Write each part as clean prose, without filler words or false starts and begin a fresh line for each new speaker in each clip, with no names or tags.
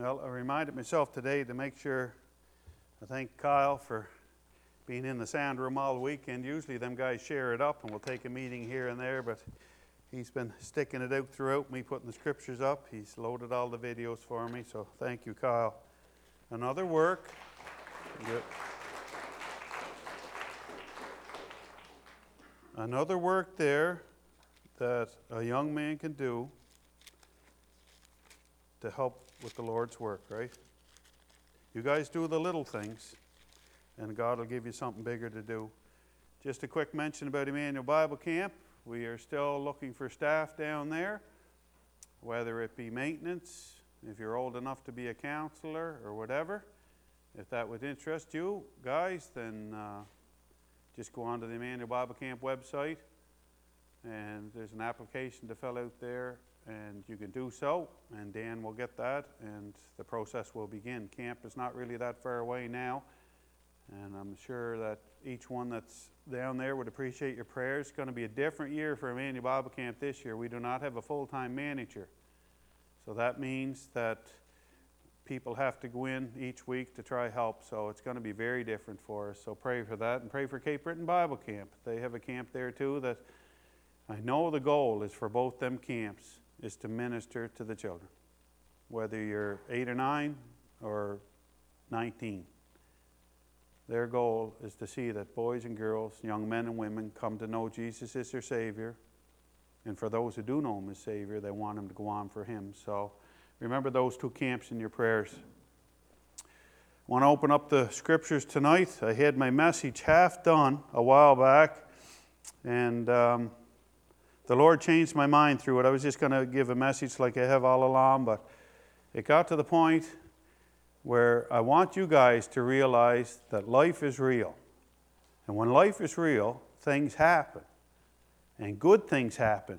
Well, I reminded myself today to make sure I thank Kyle for being in the sound room all weekend. Usually them guys share it up and we'll take a meeting here and there, but he's been sticking it out throughout, me putting the scriptures up. He's loaded all the videos for me, so thank you, Kyle. Another work. Good. Another work there that a young man can do to help with the Lord's work, right? You guys do the little things, and God will give you something bigger to do. Just a quick mention about Emmanuel Bible Camp. We are still looking for staff down there, whether it be maintenance, if you're old enough to be a counselor or whatever. If that would interest you guys, then just go on to the Emmanuel Bible Camp website, and there's an application to fill out there, and you can do so, and Dan will get that, and the process will begin. Camp is not really that far away now, and I'm sure that each one that's down there would appreciate your prayers. It's going to be a different year for Emmanuel Bible Camp this year. We do not have a full-time manager, so that means that people have to go in each week to try help, so it's going to be very different for us. So pray for that, and pray for Cape Breton Bible Camp. They have a camp there too that I know the goal is for both them camps is to minister to the children, whether you're 8 or 9 or 19. Their goal is to see that boys and girls, young men and women, come to know Jesus as their Savior, and for those who do know Him as Savior, they want Him to go on for Him. So remember those two camps in your prayers. I want to open up the scriptures tonight. I had my message half done a while back, and the Lord changed my mind through it. I was just going to give a message like I have all along, but it got to the point where I want you guys to realize that life is real. And when life is real, things happen. And good things happen.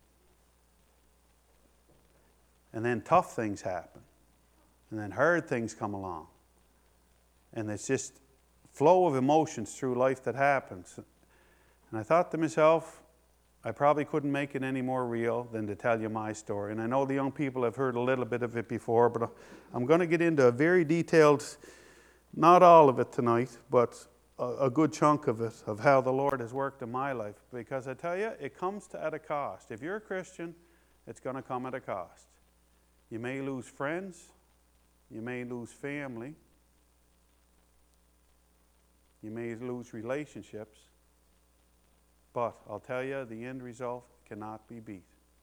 And then tough things happen. And then hard things come along. And it's just flow of emotions through life that happens. And I thought to myself, I probably couldn't make it any more real than to tell you my story. And I know the young people have heard a little bit of it before, but I'm going to get into a very detailed, not all of it tonight, but a good chunk of it, of how the Lord has worked in my life. Because I tell you, it comes at a cost. If you're a Christian, it's going to come at a cost. You may lose friends. You may lose family. You may lose relationships. But I'll tell you, the end result cannot be beat.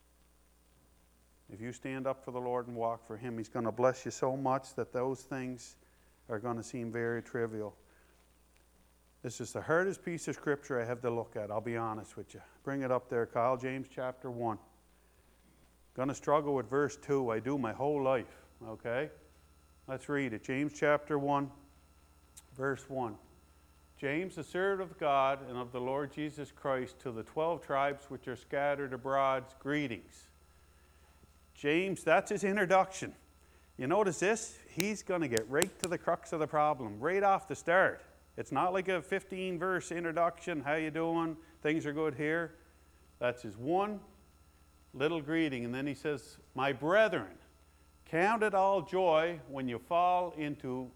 If you stand up for the Lord and walk for Him, He's going to bless you so much that those things are going to seem very trivial. This is the hardest piece of scripture I have to look at, I'll be honest with you. Bring it up there, Kyle. James chapter 1. Going to struggle with verse 2. I do my whole life, okay? Let's read it. James chapter 1, verse 1. James, the servant of God and of the Lord Jesus Christ, to the 12 tribes which are scattered abroad, greetings. James, that's his introduction. You notice this? He's going to get right to the crux of the problem, right off the start. It's not like a 15-verse introduction. How you doing? Things are good here. That's his one little greeting. And then he says, my brethren, count it all joy when you fall into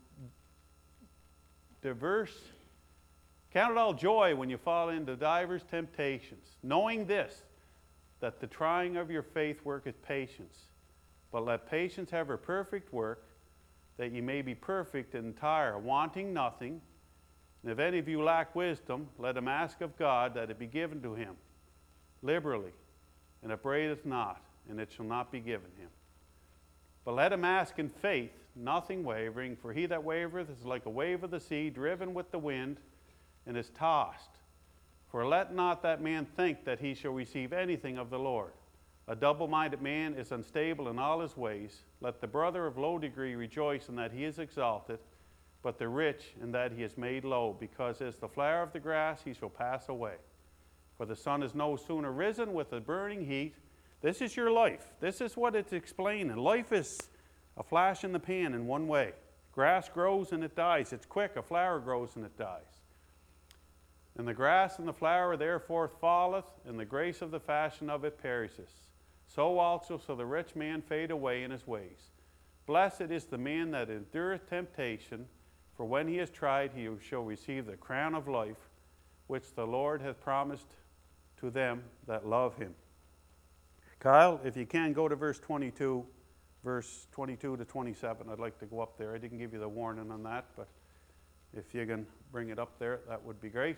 Count it all joy when you fall into divers temptations, knowing this, that the trying of your faith worketh patience. But let patience have her perfect work, that ye may be perfect and entire, wanting nothing. And if any of you lack wisdom, let him ask of God, that it be given to him liberally, and upbraideth not, and it shall not be given him. But let him ask in faith, nothing wavering, for he that wavereth is like a wave of the sea, driven with the wind, and is tossed. For let not that man think that he shall receive anything of the Lord. A double-minded man is unstable in all his ways. Let the brother of low degree rejoice in that he is exalted, but the rich in that he is made low, because as the flower of the grass he shall pass away. For the sun is no sooner risen with a burning heat. This is your life. This is what it's explaining. Life is a flash in the pan in one way. Grass grows and it dies. It's quick. A flower grows and it dies. And the grass and the flower therefore falleth, and the grace of the fashion of it perisheth. So also shall the rich man fade away in his ways. Blessed is the man that endureth temptation, for when he is tried, he shall receive the crown of life, which the Lord hath promised to them that love him. Kyle, if you can, go to verse 22 to 27. I'd like to go up there. I didn't give you the warning on that, but if you can bring it up there, that would be great.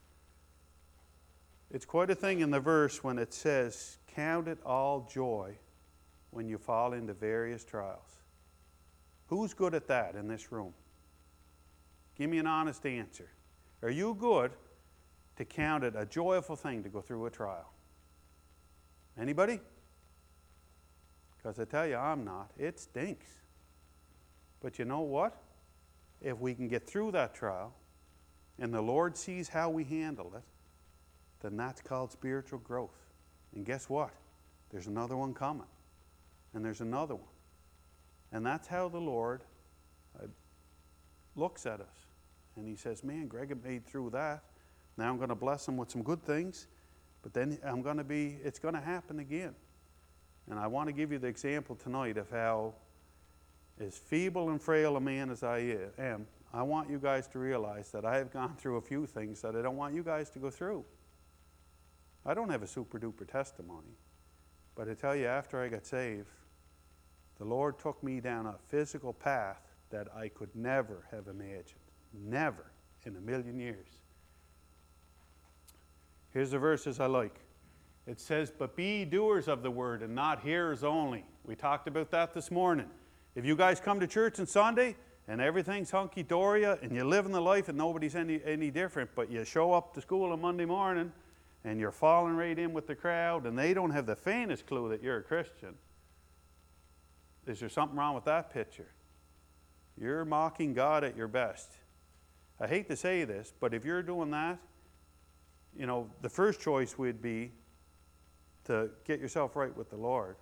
It's quite a thing in the verse when it says, count it all joy when you fall into various trials. Who's good at that in this room? Give me an honest answer. Are you good to count it a joyful thing to go through a trial? Anybody? Because I tell you, I'm not. It stinks. But you know what? If we can get through that trial, and the Lord sees how we handle it, then that's called spiritual growth. And guess what? There's another one coming. And there's another one. And that's how the Lord looks at us. And he says, man, Greg had made through that. Now I'm going to bless him with some good things. But then it's going to happen again. And I want to give you the example tonight of how, as feeble and frail a man as I am, I want you guys to realize that I have gone through a few things that I don't want you guys to go through. I don't have a super duper testimony. But I tell you, after I got saved, the Lord took me down a physical path that I could never have imagined. Never in a million years. Here's the verses I like. It says, but be ye doers of the word and not hearers only. We talked about that this morning. If you guys come to church on Sunday and everything's hunky-dory and you're living the life and nobody's any different, but you show up to school on Monday morning and you're falling right in with the crowd and they don't have the faintest clue that you're a Christian, is there something wrong with that picture? You're mocking God at your best. I hate to say this, but if you're doing that, you know, the first choice would be to get yourself right with the Lord.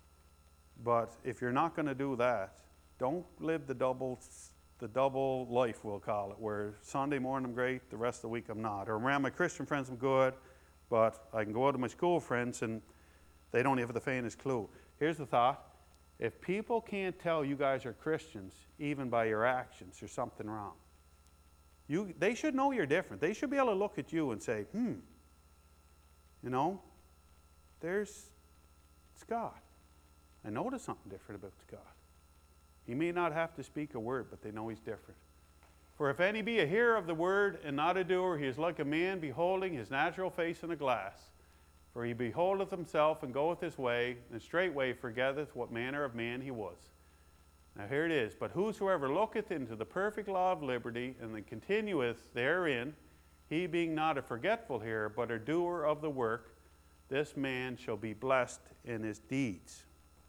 But if you're not going to do that, don't live the double life, we'll call it, where Sunday morning I'm great, the rest of the week I'm not. Or around my Christian friends I'm good, but I can go out to my school friends and they don't have the faintest clue. Here's the thought. If people can't tell you guys are Christians, even by your actions, there's something wrong. They should know you're different. They should be able to look at you and say, you know, there's Scott. I noticed something different about Scott. He may not have to speak a word, but they know he's different. For if any be a hearer of the word and not a doer, he is like a man beholding his natural face in a glass. For he beholdeth himself and goeth his way, and straightway forgetteth what manner of man he was. Now here it is. But whosoever looketh into the perfect law of liberty, and then continueth therein, he being not a forgetful hearer, but a doer of the work, this man shall be blessed in his deeds.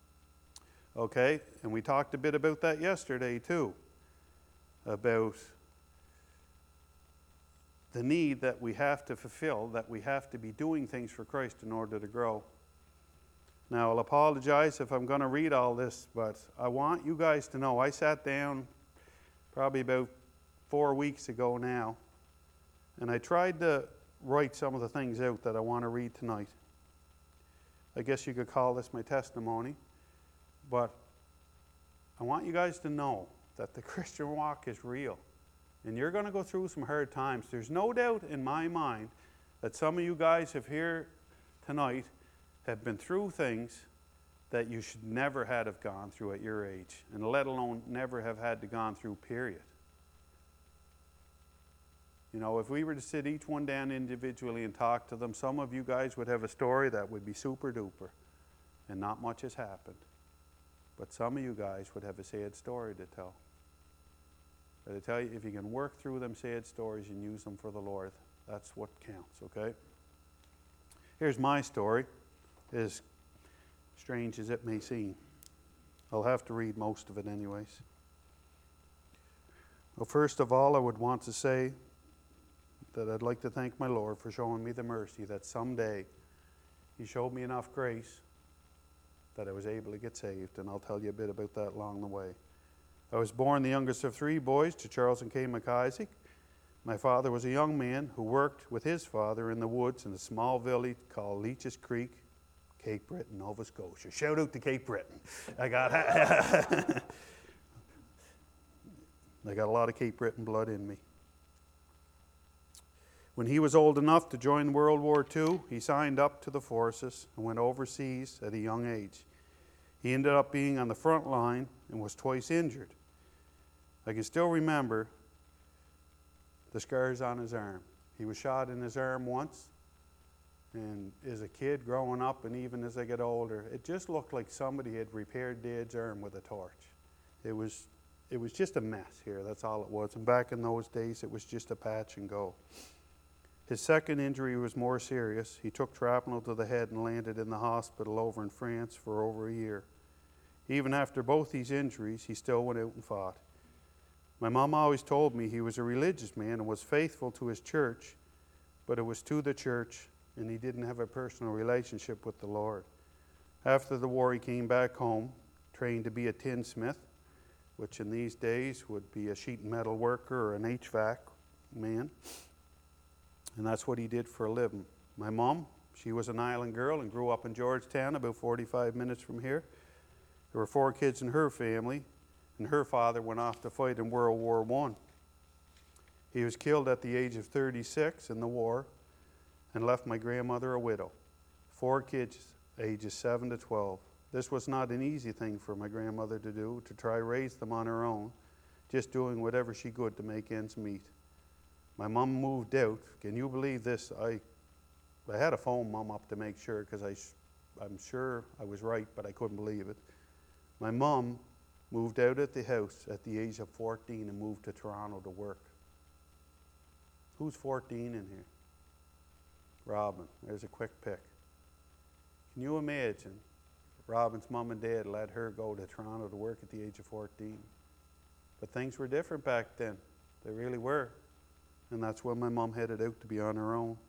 Okay, and we talked a bit about that yesterday too, about the need that we have to fulfill, that we have to be doing things for Christ in order to grow. Now, I'll apologize if I'm going to read all this, but I want you guys to know I sat down probably about 4 weeks ago now, and I tried to write some of the things out that I want to read tonight. I guess you could call this my testimony, but I want you guys to know that the Christian walk is real, and you're going to go through some hard times. There's no doubt in my mind that some of you guys have here tonight have been through things that you should never have gone through at your age, and let alone never have had to gone through, period. You know, if we were to sit each one down individually and talk to them, some of you guys would have a story that would be super duper, and not much has happened. But some of you guys would have a sad story to tell. But I tell you, if you can work through them sad stories and use them for the Lord, that's what counts, okay? Here's my story, as strange as it may seem. I'll have to read most of it anyways. Well, first of all, I would want to say that I'd like to thank my Lord for showing me the mercy that someday He showed me enough grace that I was able to get saved, and I'll tell you a bit about that along the way. I was born the youngest of 3 boys to Charles and Kay McIsaac. My father was a young man who worked with his father in the woods in a small village called Leach's Creek, Cape Breton, Nova Scotia. Shout out to Cape Breton. I got I got a lot of Cape Breton blood in me. When he was old enough to join World War II, he signed up to the forces and went overseas at a young age. He ended up being on the front line and was twice injured. I can still remember the scars on his arm. He was shot in his arm once, and as a kid growing up, and even as I get older, it just looked like somebody had repaired Dad's arm with a torch. It was just a mess here, that's all it was. And back in those days, it was just a patch and go. His second injury was more serious. He took shrapnel to the head and landed in the hospital over in France for over a year. Even after both these injuries, he still went out and fought. My mom always told me he was a religious man and was faithful to his church, but it was to the church, and he didn't have a personal relationship with the Lord. After the war, he came back home, trained to be a tinsmith, which in these days would be a sheet metal worker or an HVAC man. And that's what he did for a living. My mom, she was an island girl and grew up in Georgetown, about 45 minutes from here. There were 4 kids in her family, and her father went off to fight in World War I. He was killed at the age of 36 in the war and left my grandmother a widow. 4 kids, ages 7 to 12. This was not an easy thing for my grandmother to do, to try raise them on her own, just doing whatever she could to make ends meet. My mom moved out. Can you believe this? I had to phone Mom up to make sure, because I'm sure I was right, but I couldn't believe it. My mom moved out of the house at the age of 14 and moved to Toronto to work. Who's 14 in here? Robin. There's a quick pick. Can you imagine Robin's mom and dad let her go to Toronto to work at the age of 14? But things were different back then. They really were. And that's when my mom headed out to be on her own.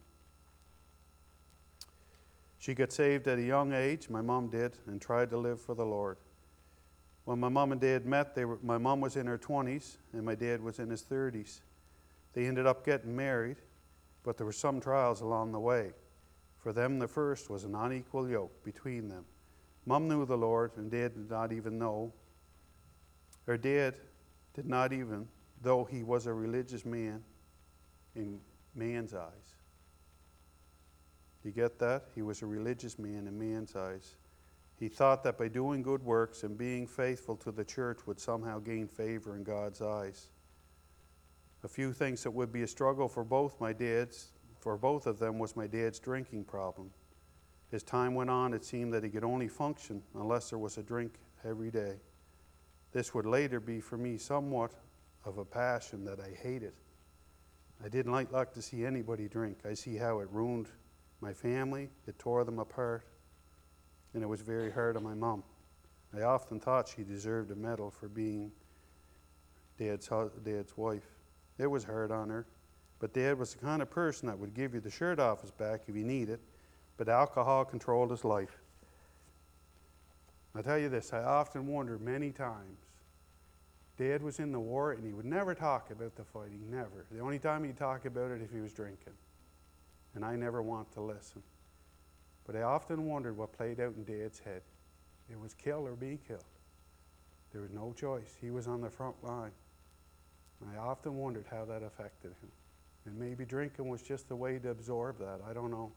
She got saved at a young age, my mom did, and tried to live for the Lord. When my mom and dad met, my mom was in her 20s and my dad was in his 30s. They ended up getting married, but there were some trials along the way. For them, the first was an unequal yoke between them. Mom knew the Lord, and Dad did not even know. Her dad did not even, though he was a religious man in man's eyes. You get that? He was a religious man in man's eyes. He thought that by doing good works and being faithful to the church would somehow gain favor in God's eyes. A few things that would be a struggle for both of them was my dad's drinking problem. As time went on, it seemed that he could only function unless there was a drink every day. This would later be for me somewhat of a passion that I hated. I didn't like to see anybody drink. I see how it ruined my family, it tore them apart, and it was very hard on my mom. I often thought she deserved a medal for being Dad's wife. It was hard on her, but Dad was the kind of person that would give you the shirt off his back if you need it, but alcohol controlled his life. I tell you this, I often wondered many times. Dad was in the war and he would never talk about the fighting, never. The only time he'd talk about it if he was drinking. And I never want to listen. But I often wondered what played out in Dad's head. It was kill or be killed. There was no choice. He was on the front line. And I often wondered how that affected him. And maybe drinking was just a way to absorb that. I don't know.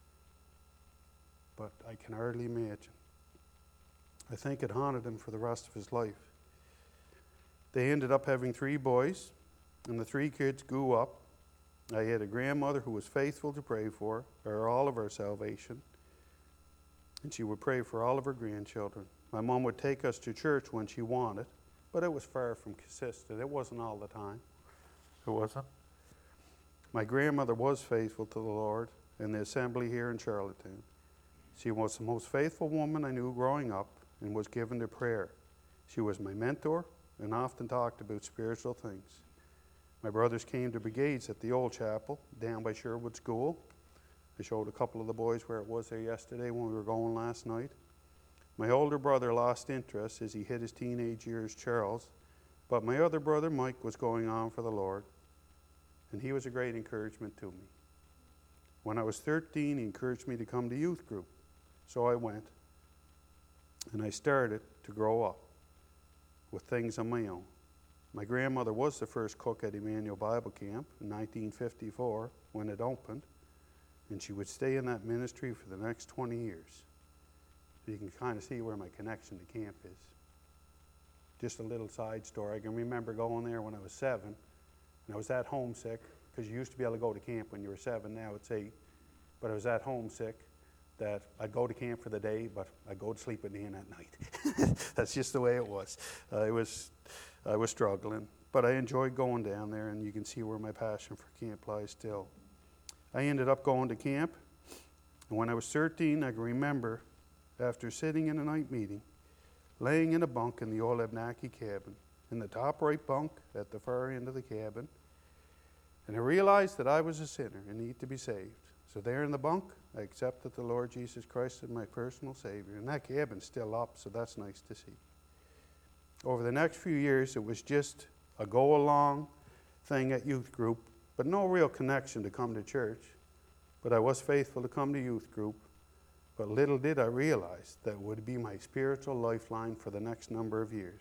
But I can hardly imagine. I think it haunted him for the rest of his life. They ended up having 3 boys, and the 3 kids grew up. I had a grandmother who was faithful to pray for all of our salvation, and she would pray for all of her grandchildren. My mom would take us to church when she wanted, but it was far from consistent. It wasn't all the time. It wasn't. My grandmother was faithful to the Lord in the assembly here in Charlottetown. She was the most faithful woman I knew growing up and was given to prayer. She was my mentor and often talked about spiritual things. My brothers came to brigades at the old chapel down by Sherwood School. I showed a couple of the boys where it was there yesterday when we were going last night. My older brother lost interest as he hit his teenage years, Charles, but my other brother, Mike, was going on for the Lord, and he was a great encouragement to me. When I was 13, he encouraged me to come to youth group. So I went, and I started to grow up with things on my own. My grandmother was the first cook at Emmanuel Bible Camp in 1954 when it opened, and she would stay in that ministry for the next 20 years. So you can kind of see where my connection to camp is. Just a little side story. I can remember going there when I was 7, and I was that homesick, because you used to be able to go to camp when you were 7, now it's 8. But I was that homesick that I'd go to camp for the day, but I'd go to sleep at the inn at night. That's just the way it was. I was struggling, but I enjoyed going down there, and you can see where my passion for camp lies still. I ended up going to camp, and when I was 13, I can remember, after sitting in a night meeting, laying in a bunk in the old Abnaki cabin, in the top right bunk at the far end of the cabin, and I realized that I was a sinner and needed to be saved. So there in the bunk, I accepted the Lord Jesus Christ as my personal Savior, and that cabin's still up, so that's nice to see. Over the next few years, it was just a go-along thing at youth group, but no real connection to come to church. But I was faithful to come to youth group, but little did I realize that it would be my spiritual lifeline for the next number of years.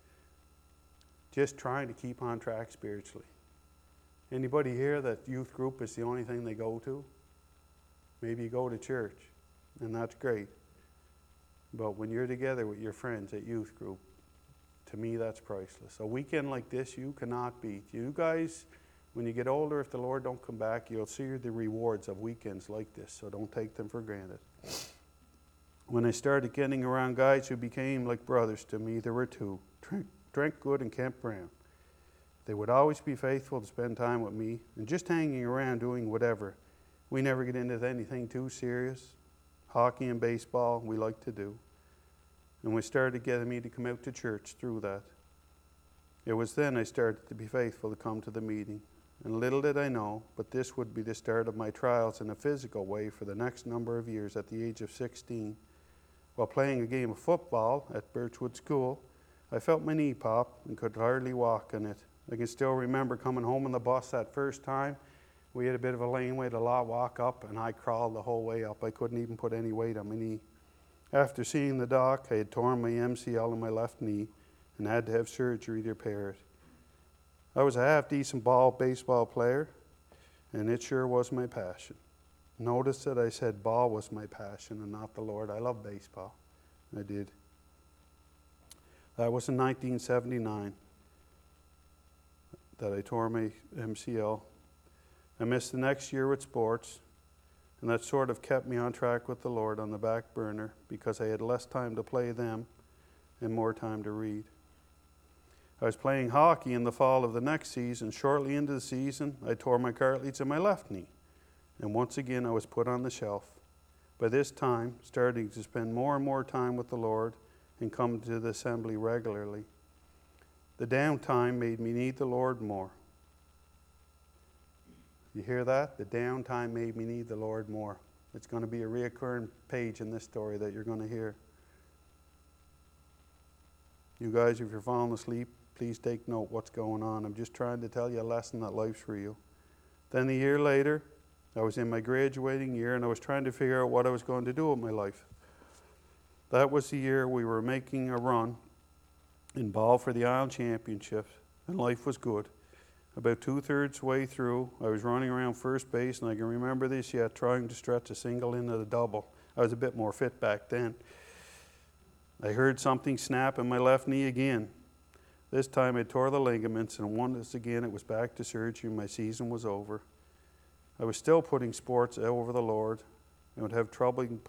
Just trying to keep on track spiritually. Anybody here that youth group is the only thing they go to? Maybe you go to church, and that's great. But when you're together with your friends at youth group, to me that's priceless. A weekend like this you cannot beat. You guys, when you get older, if the Lord don't come back, you'll see the rewards of weekends like this, so don't take them for granted. When I started getting around guys who became like brothers to me, there were two, Trent Good and Kent Brown. They would always be faithful to spend time with me and just hanging around doing whatever. We never get into anything too serious. Hockey and baseball we like to do. And we started getting me to come out to church through that. It was then I started to be faithful to come to the meeting. And little did I know, but this would be the start of my trials in a physical way for the next number of years. At the age of 16, while playing a game of football at Birchwood School, I felt my knee pop and could hardly walk in it. I can still remember coming home on the bus that first time. We had a bit of a laneway to walk up, and I crawled the whole way up. I couldn't even put any weight on my knee. After seeing the doc, I had torn my MCL in my left knee and had to have surgery to repair it. I was a half-decent baseball player, and it sure was my passion. Notice that I said ball was my passion and not the Lord. I love baseball. I did. That was in 1979 that I tore my MCL. I missed the next year with sports, and that sort of kept me on track with the Lord on the back burner because I had less time to play them and more time to read. I was playing hockey in the fall of the next season. Shortly into the season, I tore my cartilage in my left knee, and once again I was put on the shelf. By this time, starting to spend more and more time with the Lord and come to the assembly regularly. The downtime made me need the Lord more. You hear that? The downtime made me need the Lord more. It's going to be a reoccurring page in this story that you're going to hear. You guys, if you're falling asleep, please take note what's going on. I'm just trying to tell you a lesson that life's real. Then a year later, I was in my graduating year, and I was trying to figure out what I was going to do with my life. That was the year we were making a run in ball for the Island Championships, and life was good. About 2/3 way through, I was running around first base, and I can remember this yet, trying to stretch a single into the double. I was a bit more fit back then. I heard something snap in my left knee again. This time I tore the ligaments, and once again it was back to surgery. My season was over. I was still putting sports over the Lord, and would have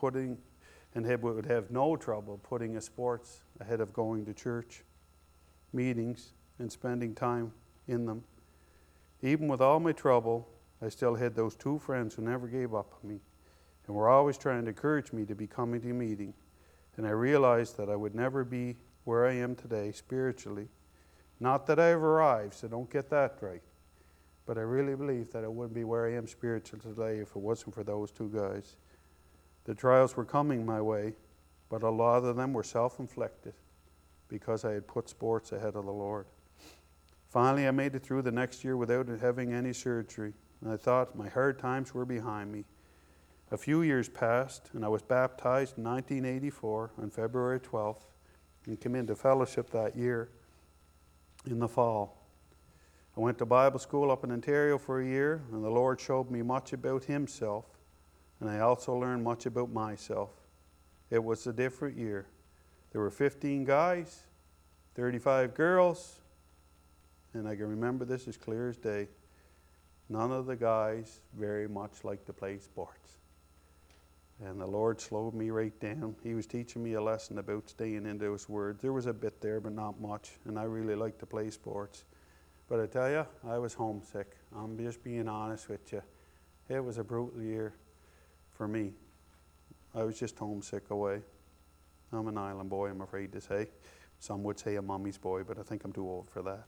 no trouble putting a sports ahead of going to church, meetings, and spending time in them. Even with all my trouble, I still had those two friends who never gave up on me and were always trying to encourage me to be coming to a meeting. And I realized that I would never be where I am today spiritually. Not that I've arrived, so don't get that right. But I really believe that I wouldn't be where I am spiritually today if it wasn't for those two guys. The trials were coming my way, but a lot of them were self-inflicted because I had put sports ahead of the Lord. Finally, I made it through the next year without having any surgery, and I thought my hard times were behind me. A few years passed, and I was baptized in 1984 on February 12th and came into fellowship that year in the fall. I went to Bible school up in Ontario for a year, and the Lord showed me much about Himself, and I also learned much about myself. It was a different year. There were 15 guys, 35 girls, and I can remember this as clear as day. None of the guys very much liked to play sports. And the Lord slowed me right down. He was teaching me a lesson about staying into His Word. There was a bit there, but not much, and I really liked to play sports. But I tell you, I was homesick. I'm just being honest with you. It was a brutal year for me. I was just homesick away. I'm an island boy, I'm afraid to say. Some would say a mummy's boy, but I think I'm too old for that.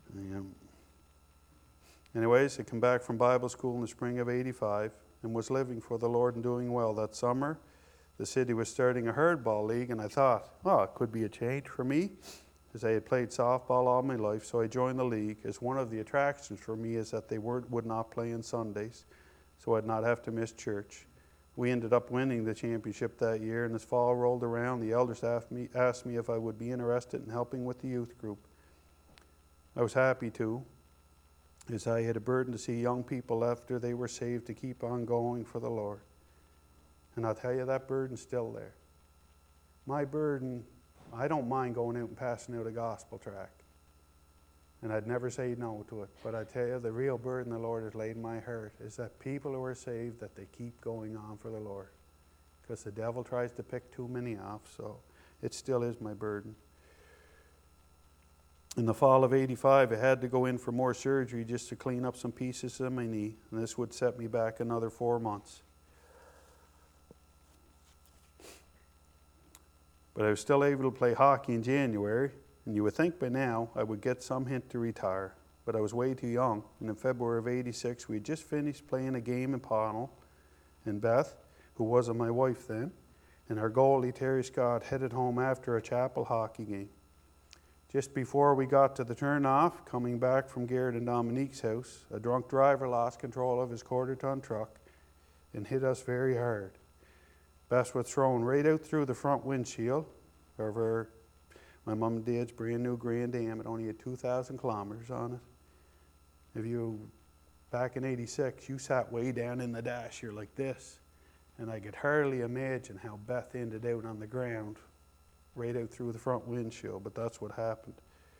Anyways, I came back from Bible school in the spring of '85 and was living for the Lord and doing well. That summer, the city was starting a hardball league, and I thought, oh, it could be a change for me, as I had played softball all my life. So I joined the league, as one of the attractions for me is that they would not play on Sundays, so I'd not have to miss church. We ended up winning the championship that year, and as fall rolled around, the elders asked me if I would be interested in helping with the youth group. I was happy to, as I had a burden to see young people after they were saved to keep on going for the Lord. And I'll tell you, that burden's still there. My burden, I don't mind going out and passing out a gospel tract. And I'd never say no to it. But I tell you, the real burden the Lord has laid in my heart is that people who are saved, that they keep going on for the Lord. Because the devil tries to pick too many off, so it still is my burden. In the fall of '85, I had to go in for more surgery just to clean up some pieces of my knee, and this would set me back another 4 months. But I was still able to play hockey in January, and you would think by now I would get some hint to retire, but I was way too young. And in February of '86, we had just finished playing a game in Pownal, and Beth, who wasn't my wife then, and our goalie, Terry Scott, headed home after a chapel hockey game. Just before we got to the turnoff, coming back from Garrett and Dominique's house, a drunk driver lost control of his quarter-ton truck and hit us very hard. Beth was thrown right out through the front windshield of my mum and dad's brand new Grand Am. It only had 2,000 kilometers on it. Back in '86, you sat way down in the dash, you're like this. And I could hardly imagine how Beth ended out on the ground, right out through the front windshield, but that's what happened.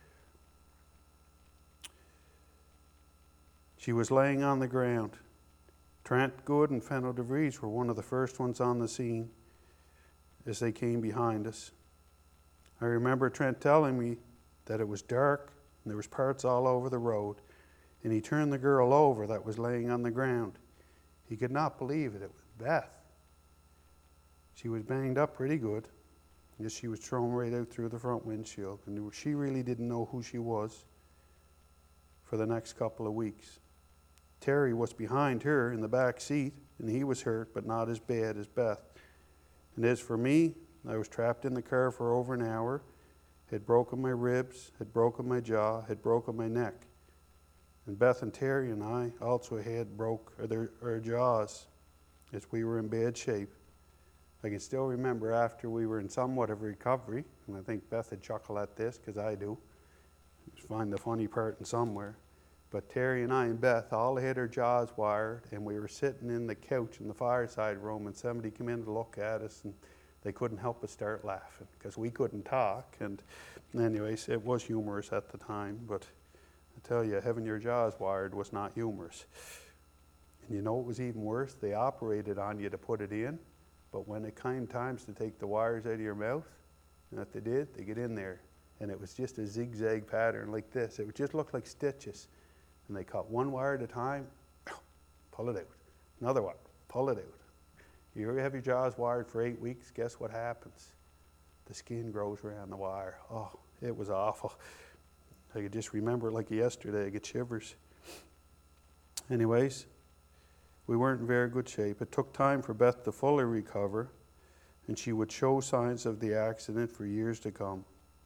She was laying on the ground. Trent Good and Fenno DeVries were one of the first ones on the scene as they came behind us. I remember Trent telling me that it was dark and there was parts all over the road, and he turned the girl over that was laying on the ground. He could not believe it. It was Beth. She was banged up pretty good. Yes, she was thrown right out through the front windshield, and she really didn't know who she was for the next couple of weeks. Terry was behind her in the back seat, and he was hurt, but not as bad as Beth. And as for me, I was trapped in the car for over an hour, had broken my ribs, had broken my jaw, had broken my neck. And Beth and Terry and I also had broke our jaws as we were in bad shape. I can still remember after we were in somewhat of recovery, and I think Beth would chuckle at this because I do. Find the funny part in somewhere. But Terry and I and Beth all had our jaws wired, and we were sitting in the couch in the fireside room, and somebody came in to look at us, and they couldn't help but start laughing because we couldn't talk. And anyways, it was humorous at the time, but I tell you, having your jaws wired was not humorous. And you know what was even worse? They operated on you to put it in. But when it came times to take the wires out of your mouth, and what they did, they get in there. And it was just a zigzag pattern like this. It would just look like stitches. And they cut one wire at a time, pull it out. Another one, pull it out. You ever have your jaws wired for 8 weeks, guess what happens? The skin grows around the wire. Oh, it was awful. I could just remember it like yesterday. I get shivers. Anyways, we weren't in very good shape. It took time for Beth to fully recover, and she would show signs of the accident for years to come.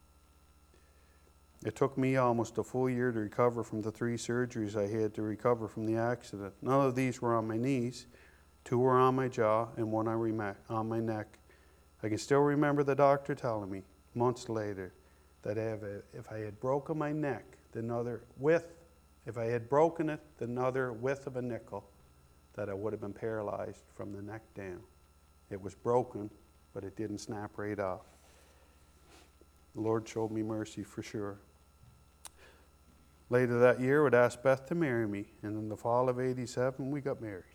It took me almost a full year to recover from the 3 surgeries I had to recover from the accident. None of these were on my knees, 2 were on my jaw and 1 on my neck. I can still remember the doctor telling me months later that if I had broken my neck, if I had broken it the another width of a nickel, that I would have been paralyzed from the neck down. It was broken, but it didn't snap right off. The Lord showed me mercy for sure. Later that year, I would ask Beth to marry me, and in the fall of '87, we got married.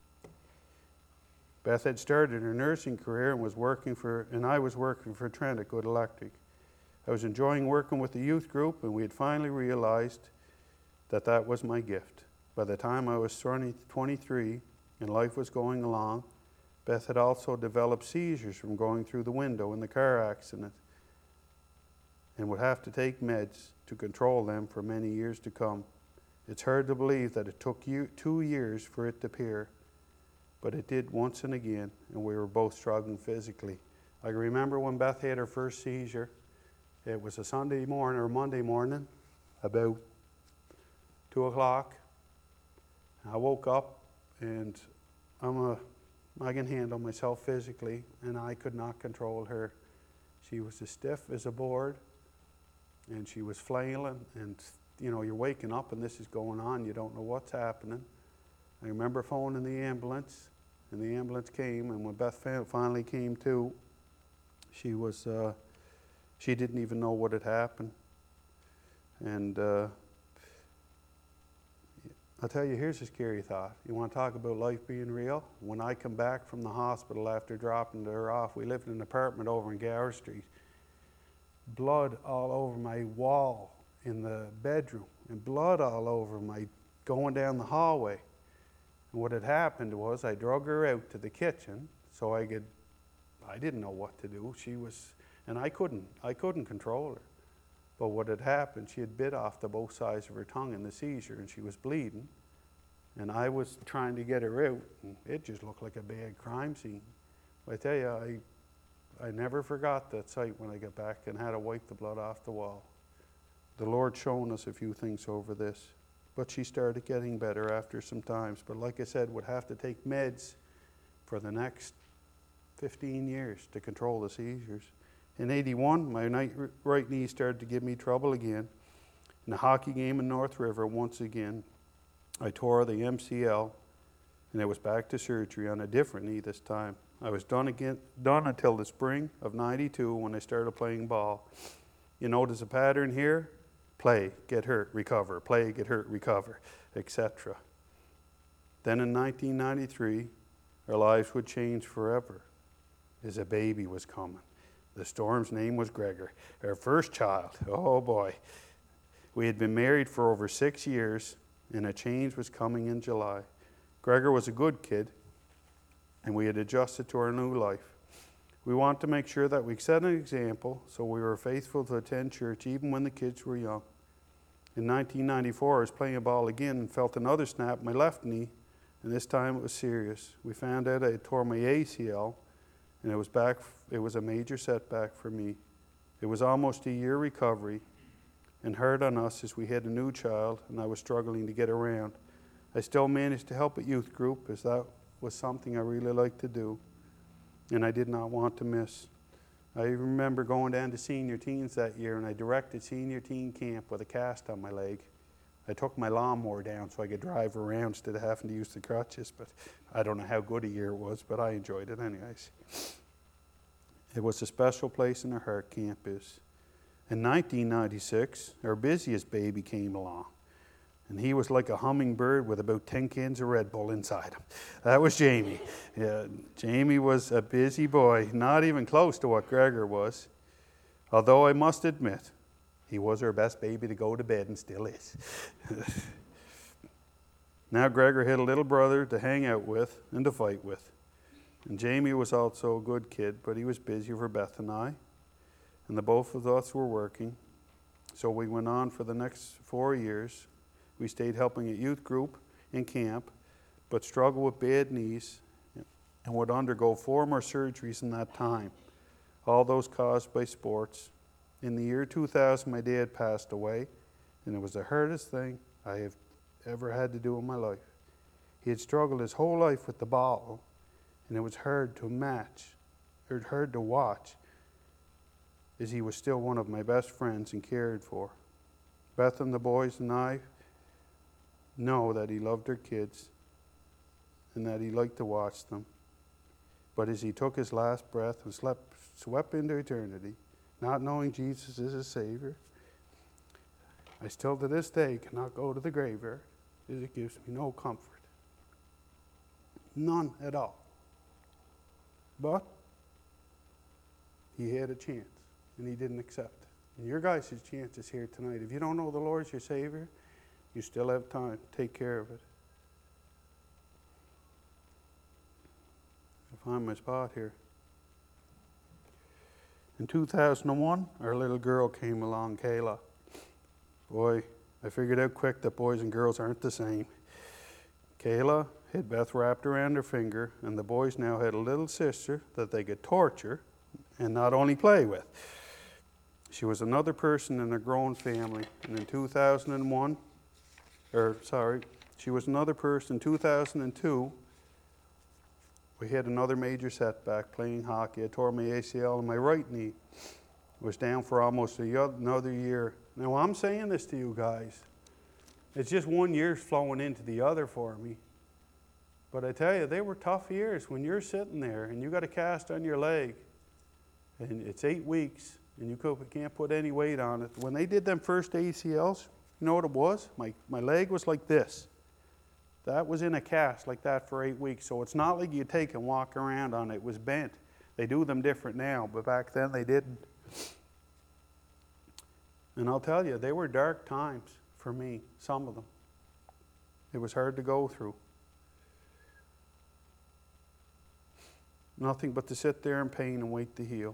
Beth had started her nursing career and I was working for Trent at Good Electric. I was enjoying working with the youth group, and we had finally realized that that was my gift. By the time I was 23 and life was going along, Beth had also developed seizures from going through the window in the car accident and would have to take meds to control them for many years to come. It's hard to believe that it took 2 years for it to appear, but it did once and again, and we were both struggling physically. I remember when Beth had her first seizure. It was a Sunday morning or Monday morning, about 2 o'clock. I woke up, and I can handle myself physically, and I could not control her. She was as stiff as a board, and she was flailing, and you're waking up and this is going on. You don't know what's happening. I remember phoning the ambulance, and the ambulance came, and when Beth finally came to, she didn't even know what had happened. And I'll tell you, here's a scary thought. You want to talk about life being real? When I come back from the hospital after dropping her off, we lived in an apartment over in Gower Street. Blood all over my wall in the bedroom, and blood all over my going down the hallway. And what had happened was I drug her out to the kitchen so I didn't know what to do. And I couldn't control her. But what had happened, she had bit off both sides of her tongue in the seizure, and she was bleeding. And I was trying to get her out, and it just looked like a bad crime scene. But I tell you, I never forgot that sight when I got back and had to wipe the blood off the wall. The Lord shown us a few things over this. But she started getting better after some times. But like I said, would have to take meds for the next 15 years to control the seizures. In '81, my right knee started to give me trouble again. In a hockey game in North River, once again, I tore the MCL, and I was back to surgery on a different knee this time. I was done until the spring of '92 when I started playing ball. You notice a pattern here? Play, get hurt, recover, play, get hurt, recover, etc. Then in 1993, our lives would change forever as a baby was coming. The storm's name was Gregor, our first child. Oh boy. We had been married for over 6 years, and a change was coming in July. Gregor was a good kid, and we had adjusted to our new life. We wanted to make sure that we set an example, so we were faithful to attend church even when the kids were young. In 1994, I was playing ball again and felt another snap in my left knee, and this time it was serious. We found out I tore my ACL, and it was a major setback for me. It was almost a year recovery, and hard on us as we had a new child, and I was struggling to get around. I still managed to help at youth group, as that was something I really liked to do, and I did not want to miss. I remember going down to senior teens that year, and I directed senior teen camp with a cast on my leg. I took my lawnmower down so I could drive around instead of having to use the crutches, but I don't know how good a year it was, but I enjoyed it anyways. It was a special place in our heart, camp is. In 1996, our busiest baby came along, and he was like a hummingbird with about 10 cans of Red Bull inside him. That was Jamie. Yeah, Jamie was a busy boy, not even close to what Gregor was, although I must admit, he was our best baby to go to bed and still is. Now Gregor had a little brother to hang out with and to fight with. And Jamie was also a good kid, but he was busy for Beth and I. And the both of us were working. So we went on for the next 4 years. We stayed helping at youth group and camp, but struggled with bad knees and would undergo 4 more surgeries in that time, all those caused by sports. In the year 2000, my dad passed away, and it was the hardest thing I have ever had to do in my life. He had struggled his whole life with the bottle, and it was hard to match, or hard to watch, as he was still one of my best friends and cared for. Beth and the boys and I know that he loved her kids and that he liked to watch them. But as he took his last breath and swept into eternity, not knowing Jesus is his Savior, I still to this day cannot go to the graveyard, as it gives me no comfort. None at all. But he had a chance, and he didn't accept it. And your guys' chance is here tonight. If you don't know the Lord's your Savior, you still have time. Take care of it. I'll find my spot here. In 2001, our little girl came along, Kayla. Boy, I figured out quick that boys and girls aren't the same. Kayla had Beth wrapped around her finger, and the boys now had a little sister that they could torture and not only play with. She was another person in a grown family, and in 2002, we had another major setback playing hockey. I tore my ACL in my right knee. I was down for almost another year. Now, I'm saying this to you guys. It's just 1 year flowing into the other for me. But I tell you, they were tough years when you're sitting there and you got a cast on your leg and it's 8 weeks and you can't put any weight on it. When they did them first ACLs, you know what it was? My leg was like this. That was in a cast like that for 8 weeks. So it's not like you take and walk around on it. It was bent. They do them different now, but back then they didn't. And I'll tell you, they were dark times for me, some of them. It was hard to go through. Nothing but to sit there in pain and wait to heal.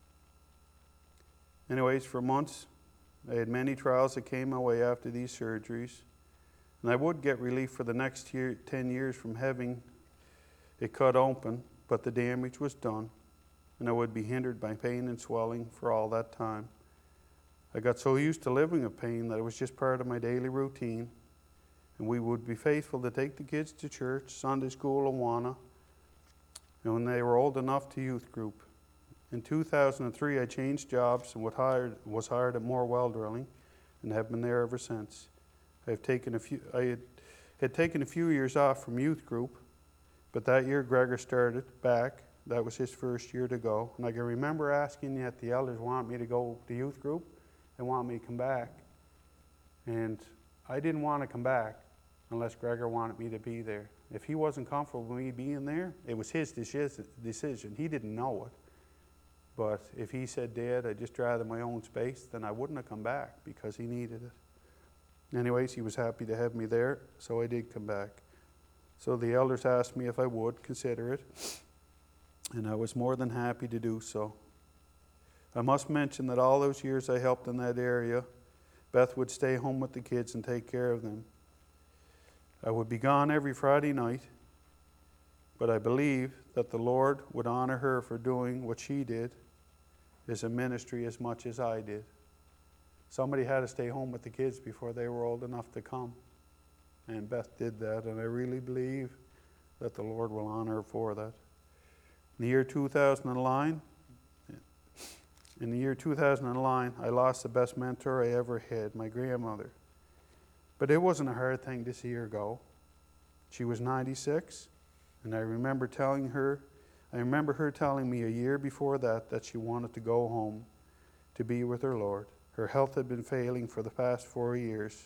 Anyways, for months, I had many trials that came my way after these surgeries. And I would get relief for the next 10 years from having it cut open, but the damage was done, and I would be hindered by pain and swelling for all that time. I got so used to living with pain that it was just part of my daily routine, and we would be faithful to take the kids to church, Sunday school, Awana, and when they were old enough to youth group. In 2003, I changed jobs and was hired at Moore Well Drilling, and have been there ever since. I had taken a few years off from youth group, but that year Gregor started back. That was his first year to go. And I can remember asking that the elders want me to go to youth group. They want me to come back. And I didn't want to come back unless Gregor wanted me to be there. If he wasn't comfortable with me being there, it was his decision. He didn't know it. But if he said, Dad, I'd just rather my own space, then I wouldn't have come back because he needed it. Anyways, he was happy to have me there, so I did come back. So the elders asked me if I would consider it, and I was more than happy to do so. I must mention that all those years I helped in that area, Beth would stay home with the kids and take care of them. I would be gone every Friday night, but I believe that the Lord would honor her for doing what she did as a ministry as much as I did. Somebody had to stay home with the kids before they were old enough to come. And Beth did that, and I really believe that the Lord will honor her for that. In the year 2009, I lost the best mentor I ever had, my grandmother. But it wasn't a hard thing to see her go. She was 96, and I remember her telling me a year before that she wanted to go home to be with her Lord. Her health had been failing for the past 4 years.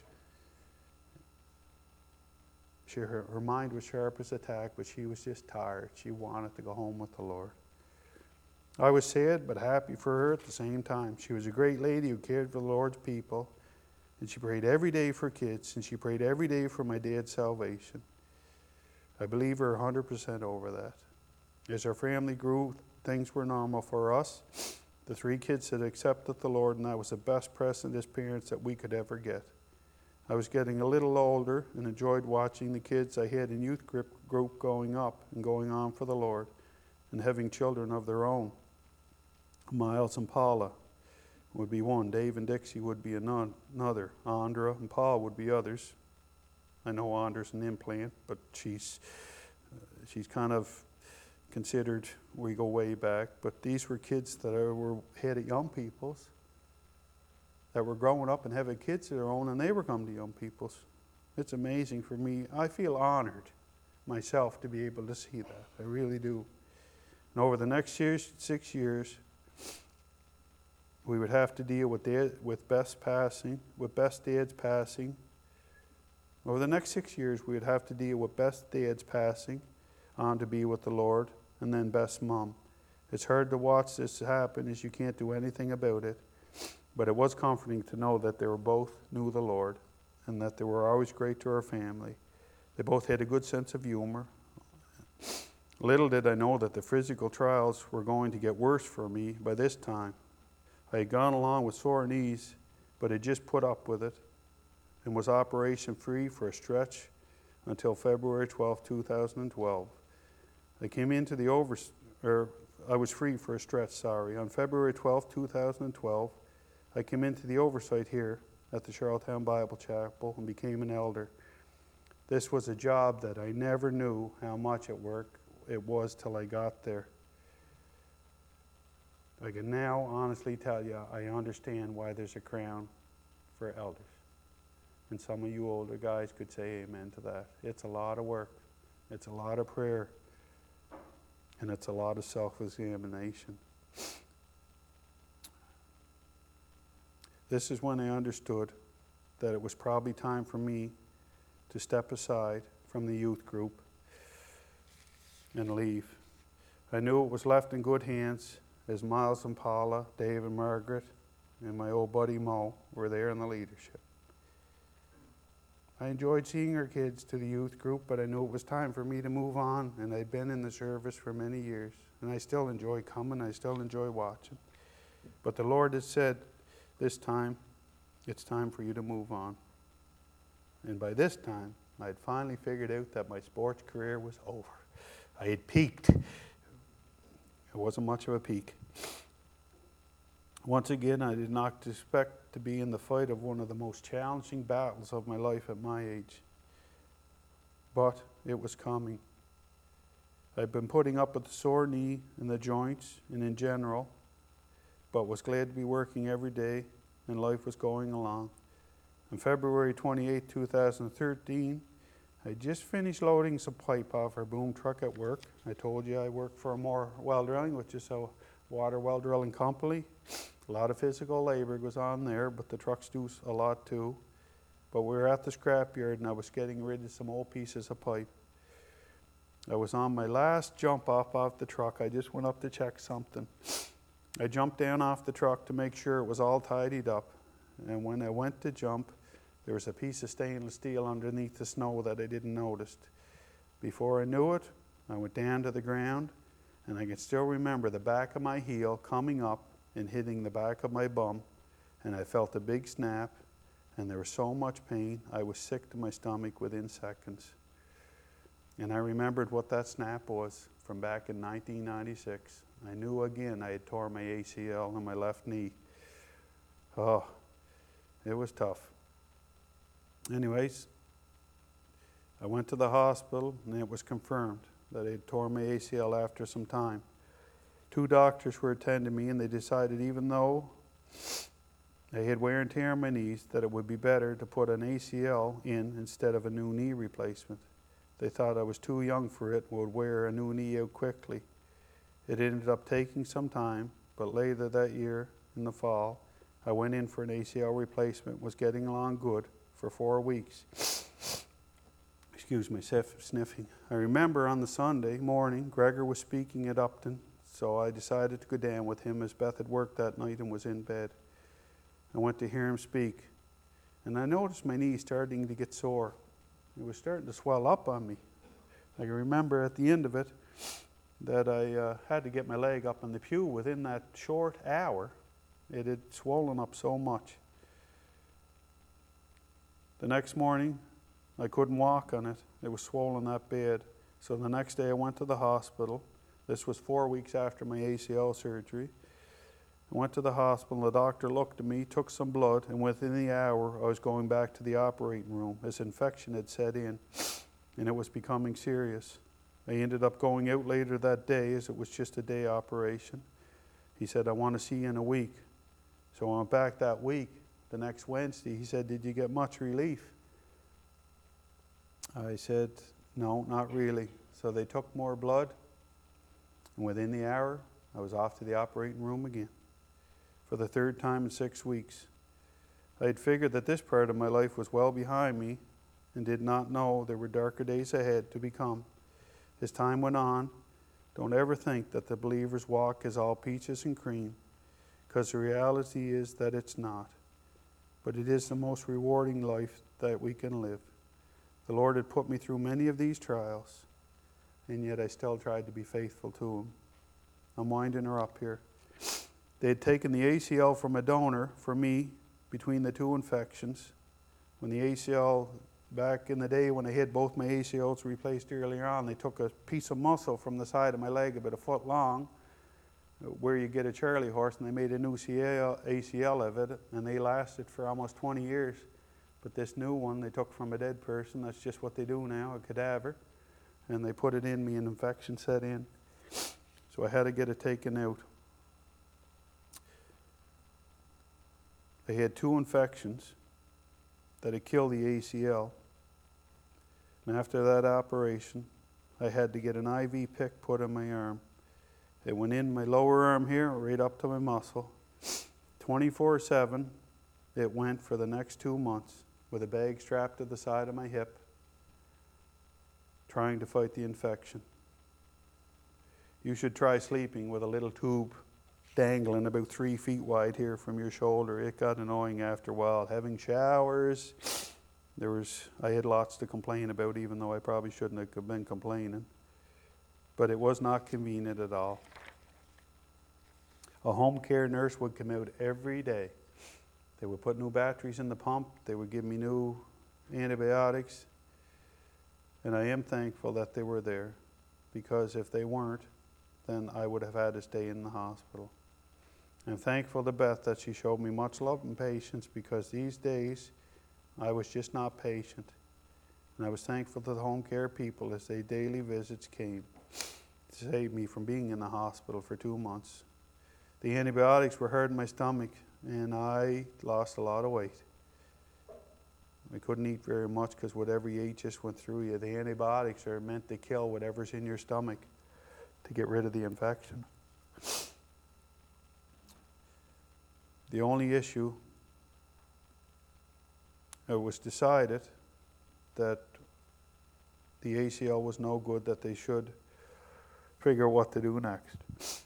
Her mind was sharp as a tack, but she was just tired. She wanted to go home with the Lord. I was sad but happy for her at the same time. She was a great lady who cared for the Lord's people, and she prayed every day for kids, and she prayed every day for my dad's salvation. I believe her 100% over that. As our family grew, things were normal for us. The 3 kids had accepted the Lord, and that was the best present as parents that we could ever get. I was getting a little older and enjoyed watching the kids I had in youth group going up and going on for the Lord and having children of their own. Miles and Paula would be one. Dave and Dixie would be another. Andra and Paul would be others. I know Andre's an implant, but she's kind of considered, we go way back, but these were kids that were head of young peoples that were growing up and having kids of their own, and they were coming to young peoples. It's amazing for me. I feel honored myself to be able to see that. I really do. And over the next 6 years, we would have to deal with Best Dad's passing. Over the next 6 years, we would have to deal with Best Dad's passing on to be with the Lord, and then Best Mom. It's hard to watch this happen as you can't do anything about it, but it was comforting to know that they were both knew the Lord and that they were always great to our family. They both had a good sense of humor. Little did I know that the physical trials were going to get worse for me by this time. I had gone along with sore knees, but had just put up with it and was operation free for a stretch until February 12, 2012. I was free for a stretch, On February 12, 2012, I came into the oversight here at the Charlottetown Bible Chapel and became an elder. This was a job that I never knew how much at work it was till I got there. I can now honestly tell you, I understand why there's a crown for elders. And some of you older guys could say amen to that. It's a lot of work. It's a lot of prayer. And it's a lot of self-examination. This is when I understood that it was probably time for me to step aside from the youth group and leave. I knew it was left in good hands as Miles and Paula, Dave and Margaret, and my old buddy Mo were there in the leadership. I enjoyed seeing our kids to the youth group, but I knew it was time for me to move on, and I'd been in the service for many years, and I still enjoy coming, I still enjoy watching. But the Lord has said, this time, it's time for you to move on. And by this time, I'd finally figured out that my sports career was over. I had peaked. It wasn't much of a peak. Once again, I did not expect to be in the fight of one of the most challenging battles of my life at my age. But it was coming. I'd been putting up with the sore knee and the joints and in general, but was glad to be working every day and life was going along. On February 28, 2013, I just finished loading some pipe off our boom truck at work. I told you I work for Moore Well Drilling, which is a water well drilling company. A lot of physical labor goes on there, but the trucks do a lot too. But we were at the scrapyard and I was getting rid of some old pieces of pipe. I was on my last jump off the truck. I just went up to check something. I jumped down off the truck to make sure it was all tidied up. And when I went to jump, there was a piece of stainless steel underneath the snow that I didn't notice. Before I knew it, I went down to the ground, and I can still remember the back of my heel coming up and hitting the back of my bum, and I felt a big snap, and there was so much pain, I was sick to my stomach within seconds. And I remembered what that snap was from back in 1996. I knew again I had torn my ACL in my left knee. Oh, it was tough. Anyways, I went to the hospital and it was confirmed that I had torn my ACL after some time. 2 doctors were attending me and they decided even though I had wear and tear on my knees that it would be better to put an ACL in instead of a new knee replacement. They thought I was too young for it and would wear a new knee out quickly. It ended up taking some time, but later that year in the fall, I went in for an ACL replacement, was getting along good for 4 weeks. Excuse me, sniffing. I remember on the Sunday morning, Gregor was speaking at Upton, so I decided to go down with him as Beth had worked that night and was in bed. I went to hear him speak, and I noticed my knee starting to get sore. It was starting to swell up on me. I can remember at the end of it that I had to get my leg up on the pew within that short hour. It had swollen up so much. The next morning, I couldn't walk on it. It was swollen that bad. So the next day I went to the hospital. This was 4 weeks after my ACL surgery. I went to the hospital, and the doctor looked at me, took some blood, and within the hour I was going back to the operating room. This infection had set in, and it was becoming serious. I ended up going out later that day, as it was just a day operation. He said, I want to see you in a week. So I went back that week. The next Wednesday, he said, did you get much relief? I said, no, not really. So they took more blood, and within the hour, I was off to the operating room again for the third time in 6 weeks. I had figured that this part of my life was well behind me and did not know there were darker days ahead to become. As time went on, don't ever think that the believer's walk is all peaches and cream, because the reality is that it's not. But it is the most rewarding life that we can live. The Lord had put me through many of these trials, and yet I still tried to be faithful to Him. I'm winding her up here. They had taken the ACL from a donor for me between the two infections. When the ACL, back in the day when I had both my ACLs replaced earlier on, they took a piece of muscle from the side of my leg about a foot long, where you get a Charlie horse, and they made a new ACL of it, and they lasted for almost 20 years. But this new one they took from a dead person. That's just what they do now, a cadaver. And they put it in me, and infection set in. So I had to get it taken out. I had 2 infections that had killed the ACL. And after that operation, I had to get an IV pick put in my arm. It went in my lower arm here, right up to my muscle. 24/7, it went for the next 2 months with a bag strapped to the side of my hip, trying to fight the infection. You should try sleeping with a little tube dangling about 3 feet wide here from your shoulder. It got annoying after a while. Having showers, I had lots to complain about, even though I probably shouldn't have been complaining. But it was not convenient at all. A home care nurse would come out every day. They would put new batteries in the pump. They would give me new antibiotics. And I am thankful that they were there, because if they weren't, then I would have had to stay in the hospital. I'm thankful to Beth that she showed me much love and patience, because these days I was just not patient. And I was thankful to the home care people as their daily visits came to save me from being in the hospital for 2 months. The antibiotics were hurting my stomach, and I lost a lot of weight. I couldn't eat very much, because whatever you ate just went through you. The antibiotics are meant to kill whatever's in your stomach to get rid of the infection. The only issue, it was decided that the ACL was no good, that they should figure what to do next.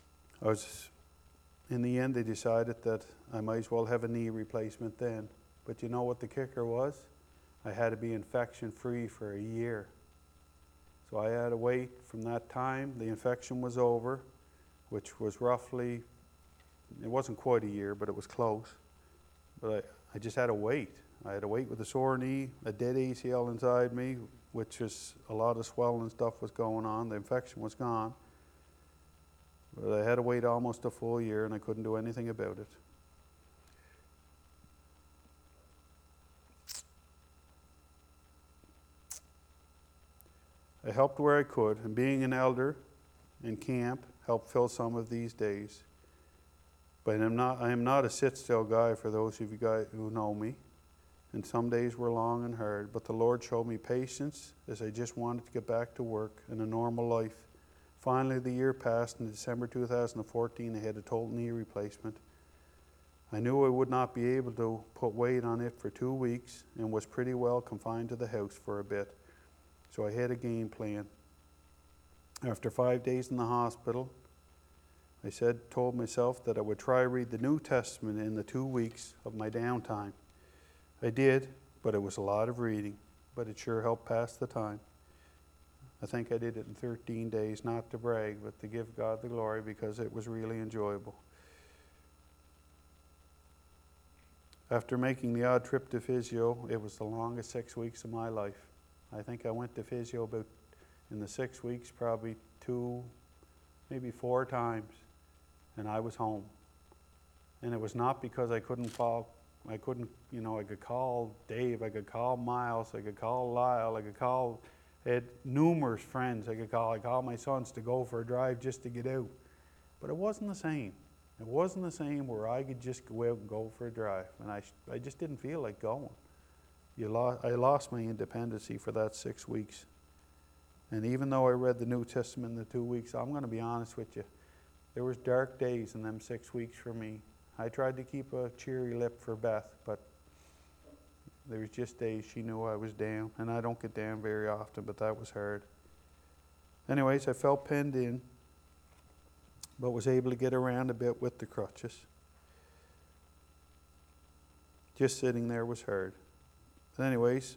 In the end, they decided that I might as well have a knee replacement then. But you know what the kicker was? I had to be infection-free for a year. So I had to wait from that time the infection was over, which was roughly, it wasn't quite a year, but it was close. But I just had to wait. I had to wait with a sore knee, a dead ACL inside me, which is a lot of swelling and stuff was going on. The infection was gone. But I had to wait almost a full year, and I couldn't do anything about it. I helped where I could, and being an elder in camp helped fill some of these days. But I am not a sit-still guy, for those of you guys who know me. And some days were long and hard, but the Lord showed me patience as I just wanted to get back to work and a normal life. Finally, the year passed. In December 2014, I had a total knee replacement. I knew I would not be able to put weight on it for 2 weeks, and was pretty well confined to the house for a bit. So I had a game plan. After 5 days in the hospital, I told myself that I would try read the New Testament in the 2 weeks of my downtime. I did, but it was a lot of reading, but it sure helped pass the time. I think I did it in 13 days, not to brag, but to give God the glory, because it was really enjoyable. After making the odd trip to physio, it was the longest 6 weeks of my life. I think I went to physio about, in the 6 weeks, probably 2, maybe 4 times, and I was home. And it was not because I couldn't fall. I couldn't, I could call Dave, I could call Miles, I could call Lyle, I had numerous friends I could call. I called my sons to go for a drive just to get out. But it wasn't the same. It wasn't the same where I could just go out and go for a drive. And I just didn't feel like going. I lost my independency for that 6 weeks. And even though I read the New Testament in the 2 weeks, I'm going to be honest with you, there was dark days in them 6 weeks for me. I tried to keep a cheery lip for Beth, but there was just days she knew I was down. And I don't get down very often, but that was hard. Anyways, I felt pinned in, but was able to get around a bit with the crutches. Just sitting there was hard. But anyways,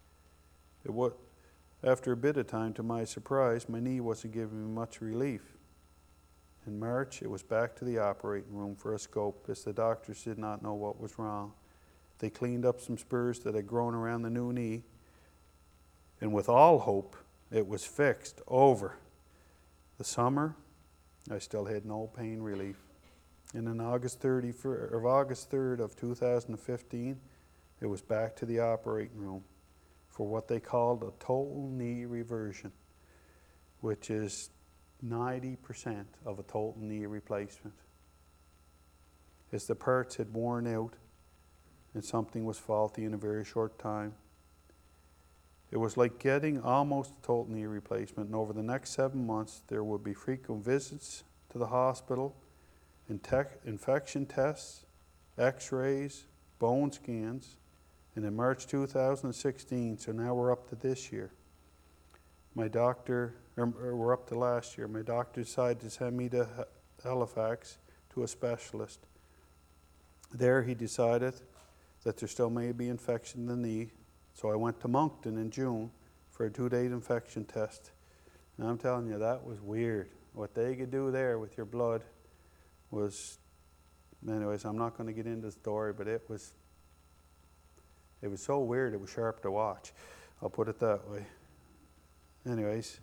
after a bit of time, to my surprise, my knee wasn't giving me much relief. In March, it was back to the operating room for a scope, as the doctors did not know what was wrong. They cleaned up some spurs that had grown around the new knee, and with all hope, it was fixed over. The summer, I still had no pain relief. And on August 3rd of 2015, it was back to the operating room for what they called a total knee reversion, which is 90% of a total knee replacement. As the parts had worn out and something was faulty in a very short time. It was like getting almost a total knee replacement, and over the next 7 months there would be frequent visits to the hospital, infection tests, x-rays, bone scans, and in March 2016, so now we're up to this year, we're up to last year, my doctor decided to send me to Halifax to a specialist. There he decided that there still may be infection in the knee, so I went to Moncton in June for a 2-day infection test. And I'm telling you, that was weird. What they could do there with your blood was, anyways, I'm not going to get into the story, but it was so weird, it was sharp to watch. I'll put it that way. Anyways,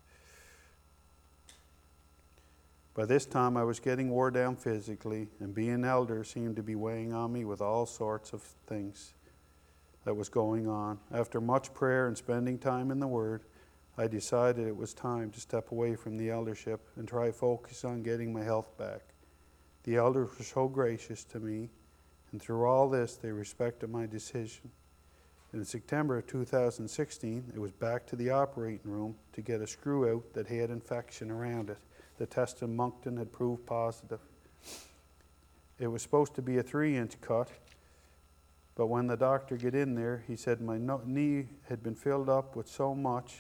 by this time I was getting wore down physically, and being elder seemed to be weighing on me with all sorts of things that was going on. After much prayer and spending time in the Word, I decided it was time to step away from the eldership and try focus on getting my health back. The elders were so gracious to me, and through all this, they respected my decision. And in September of 2016, it was back to the operating room to get a screw out that had infection around it. The test in Moncton had proved positive. It was supposed to be a 3-inch cut, but when the doctor got in there, he said my knee had been filled up with so much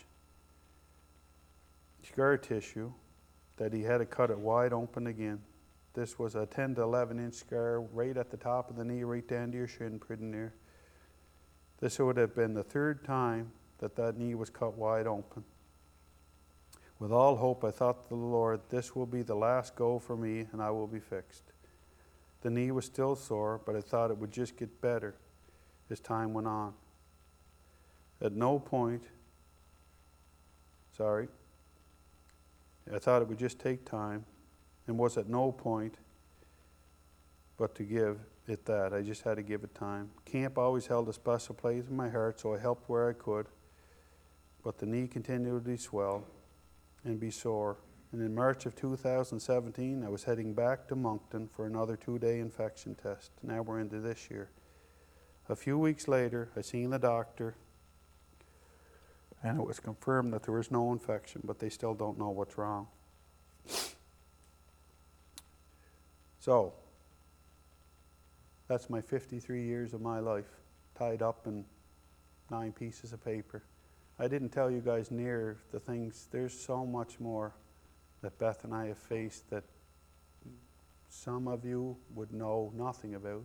scar tissue that he had to cut it wide open again. This was a 10 to 11 inch scar right at the top of the knee, right down to your shin, pretty near. This would have been the 3rd time that knee was cut wide open. With all hope, I thought to the Lord, this will be the last go for me and I will be fixed. The knee was still sore, but I thought it would just get better as time went on. I thought it would just take time, and was at no point but to give it that. I just had to give it time. Camp always held a special place in my heart, so I helped where I could, but the knee continued to swell and be sore. And in March of 2017, I was heading back to Moncton for another 2-day infection test. Now we're into this year. A few weeks later, I seen the doctor, and it was confirmed that there was no infection, but they still don't know what's wrong. So, that's my 53 years of my life, tied up in 9 pieces of paper. I didn't tell you guys near the things, there's so much more that Beth and I have faced that some of you would know nothing about.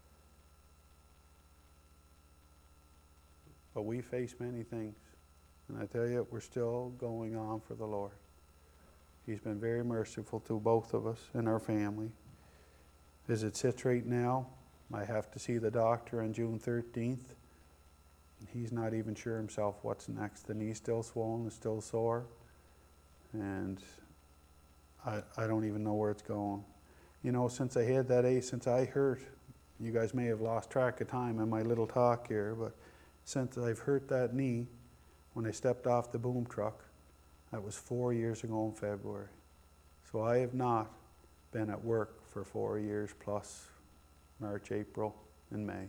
But we face many things. And I tell you, we're still going on for the Lord. He's been very merciful to both of us and our family. As it sits right now, I have to see the doctor on June 13th. And he's not even sure himself what's next. The knee's still swollen and still sore. And I don't even know where it's going. You know, since I had that since I hurt, you guys may have lost track of time in my little talk here, but since I've hurt that knee when I stepped off the boom truck, that was 4 years ago in February. So I have not been at work for 4 years plus March, April, and May.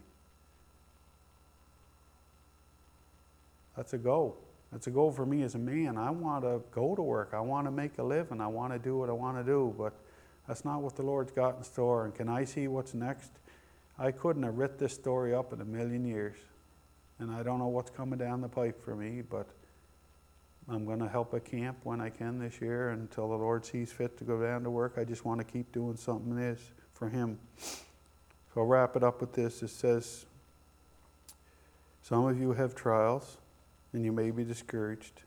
That's a go. That's a go for me as a man. I want to go to work. I want to make a living. I want to do what I want to do, but that's not what the Lord's got in store. And can I see what's next? I couldn't have writ this story up in a million years. And I don't know what's coming down the pipe for me, but I'm going to help at camp when I can this year until the Lord sees fit to go down to work. I just want to keep doing something this for Him. So I'll wrap it up with this. It says, some of you have trials and you may be discouraged.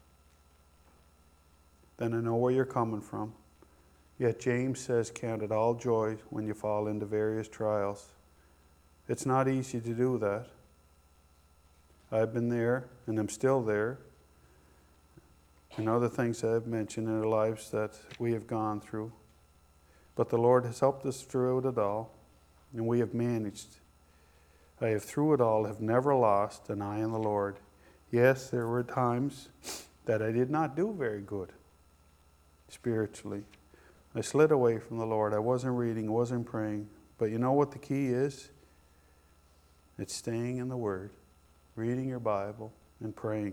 Then I know where you're coming from. Yet James says, count it all joy when you fall into various trials. It's not easy to do that. I've been there and I'm still there. And other things that I've mentioned in our lives that we have gone through. But the Lord has helped us through it all, and we have managed. I have through it all have never lost an eye on the Lord. Yes, there were times that I did not do very good spiritually. I slid away from the Lord. I wasn't reading, wasn't praying. But you know what the key is? It's staying in the Word, reading your Bible, and praying.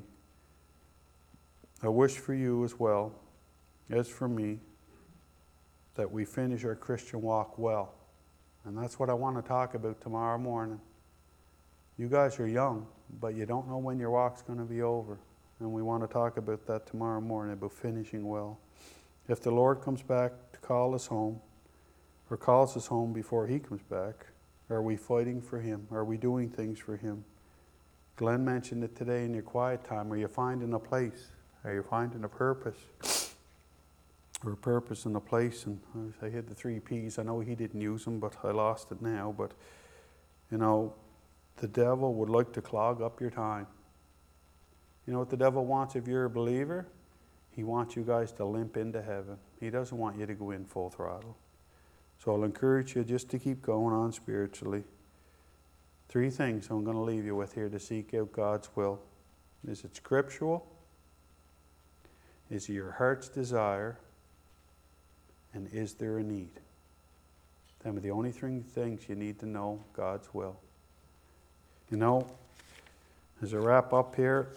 I wish for you as well, as for me, that we finish our Christian walk well. And that's what I want to talk about tomorrow morning. You guys are young, but you don't know when your walk's going to be over. And we want to talk about that tomorrow morning, about finishing well. If the Lord comes back to call us home, or calls us home before He comes back, are we fighting for Him? Are we doing things for Him? Glenn mentioned it today in your quiet time. Are you finding a place? Are you finding a purpose? Or a purpose and a place? And I had the 3 P's. I know he didn't use them, but I lost it now. But, you know, the devil would like to clog up your time. You know what the devil wants if you're a believer? He wants you guys to limp into heaven. He doesn't want you to go in full throttle. So I'll encourage you just to keep going on spiritually. 3 things I'm going to leave you with here to seek out God's will. Is it scriptural? Is it your heart's desire? And is there a need? Them are the only 3 things you need to know God's will. You know, as I wrap up here,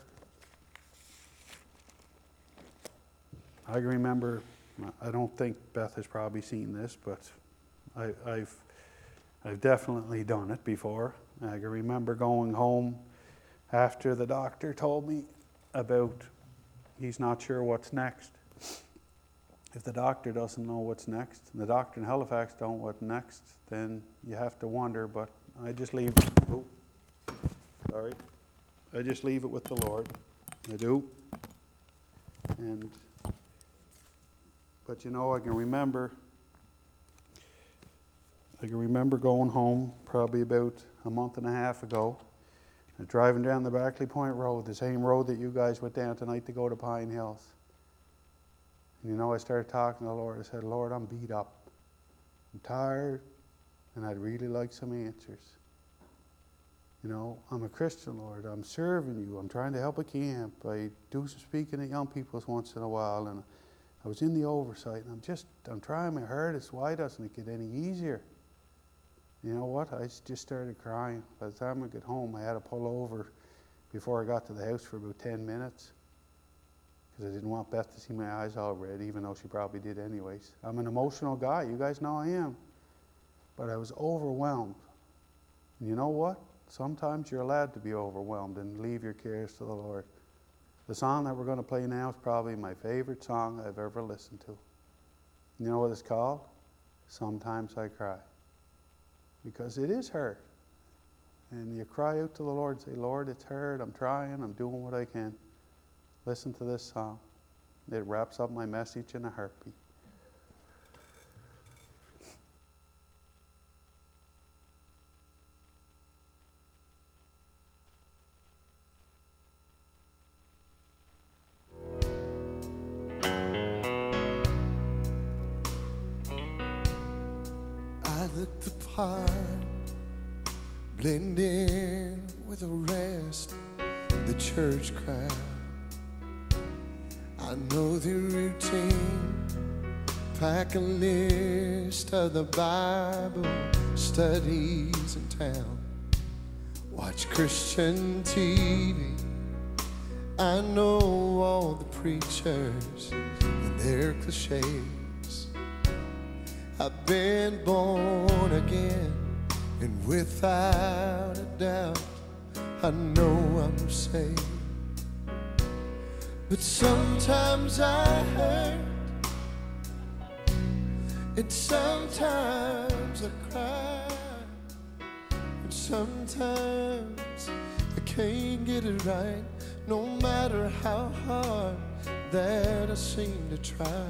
I can remember, I don't think Beth has probably seen this, but I've definitely done it before. I can remember going home after the doctor told me about he's not sure what's next. If the doctor doesn't know what's next, and the doctor in Halifax don't know what's next, then you have to wonder, but I just leave I just leave it with the Lord. I do. But you know, I can remember going home probably about a month and a half ago, and driving down the Barclay Point Road, the same road that you guys went down tonight to go to Pine Hills. And you know, I started talking to the Lord. I said, Lord, I'm beat up. I'm tired, and I'd really like some answers. You know, I'm a Christian, Lord. I'm serving you. I'm trying to help a camp. I do some speaking at young people's once in a while, and I was in the oversight, and I'm trying my hardest. Why doesn't it get any easier? You know what? I just started crying. By the time I got home, I had to pull over before I got to the house for about 10 minutes because I didn't want Beth to see my eyes all red, even though she probably did anyways. I'm an emotional guy. You guys know I am. But I was overwhelmed. And you know what? Sometimes you're allowed to be overwhelmed and leave your cares to the Lord. The song that we're going to play now is probably my favorite song I've ever listened to. You know what it's called? Sometimes I Cry. Because it is hard. And you cry out to the Lord and say, Lord, it's hard. I'm trying. I'm doing what I can. Listen to this song. It wraps up my message in a heartbeat.
look the part, blend in with the rest, the church crowd. I know the routine, pack a list of the Bible studies in town, watch Christian TV. I know all the preachers and their cliches. I've been born again, and without a doubt, I know I'm saved. But sometimes I hurt, and sometimes I cry, and sometimes I can't get it right, no matter how hard that I seem to try.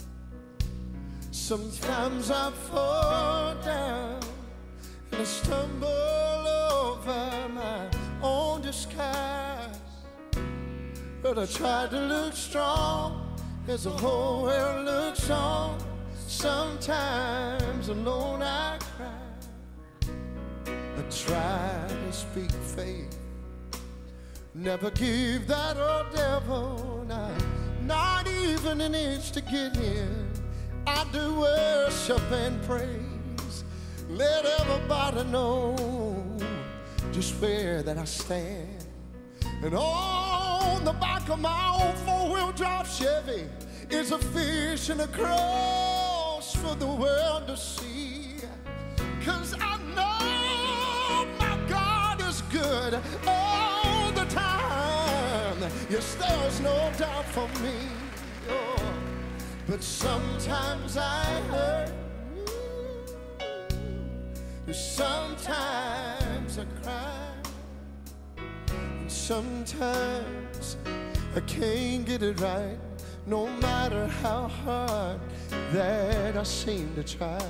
Sometimes I fall down and I stumble over my own disguise, but I try to look strong as the whole world looks on. Sometimes alone I cry. I try to speak faith, never give that old devil not even an inch to get in. I do worship and praise, let everybody know just where that I stand. And on the back of my old four-wheel drive Chevy is a fish and a cross for the world to see. 'Cause I know my God is good all the time. Yes, there's no doubt for me. Oh. But sometimes I hurt, sometimes I cry, and sometimes I can't get it right, no matter how hard that I seem to try.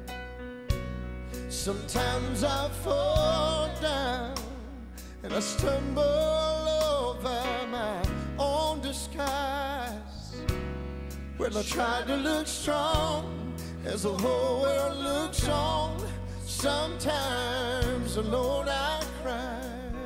Sometimes I fall down and I stumble over my own disguise. Well, I try to look strong as the whole world looks on. Sometimes alone I cry.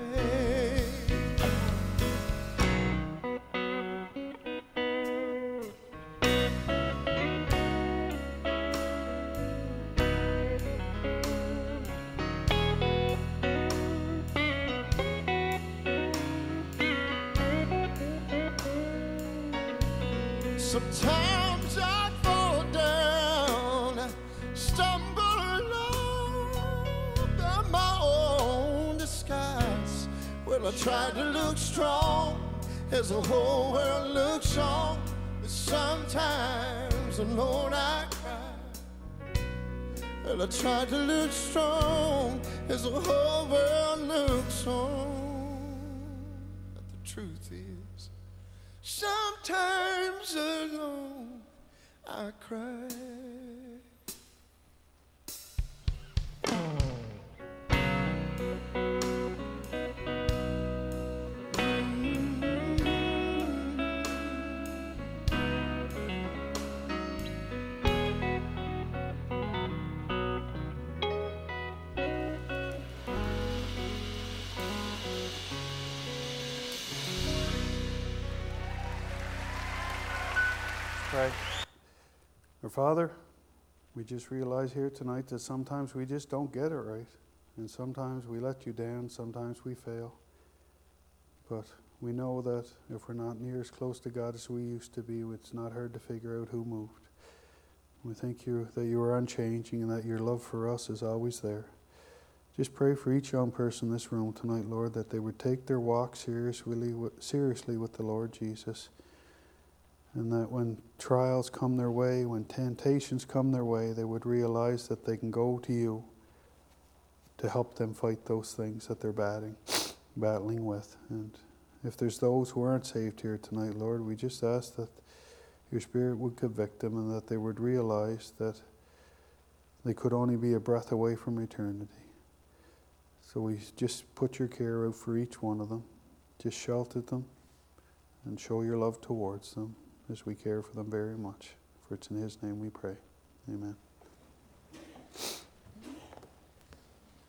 Sometimes I fall down, stumble over my own disguise. Well, I try to look strong as the whole world looks on, but sometimes alone I cry. Well, I try to look strong as the whole world looks on, but the truth is, sometimes alone I cry.
Pray. Our Father, we just realize here tonight that sometimes we just don't get it right. And sometimes we let you down, sometimes we fail. But we know that if we're not near as close to God as we used to be, it's not hard to figure out who moved. We thank you that you are unchanging and that your love for us is always there. Just pray for each young person in this room tonight, Lord, that they would take their walk seriously with the Lord Jesus. And that when trials come their way, when temptations come their way, they would realize that they can go to you to help them fight those things that they're battling with. And if there's those who aren't saved here tonight, Lord, we just ask that your Spirit would convict them and that they would realize that they could only be a breath away from eternity. So we just put your care out for each one of them. Just shelter them and show your love towards them as we care for them very much. For it's in His name we pray. Amen.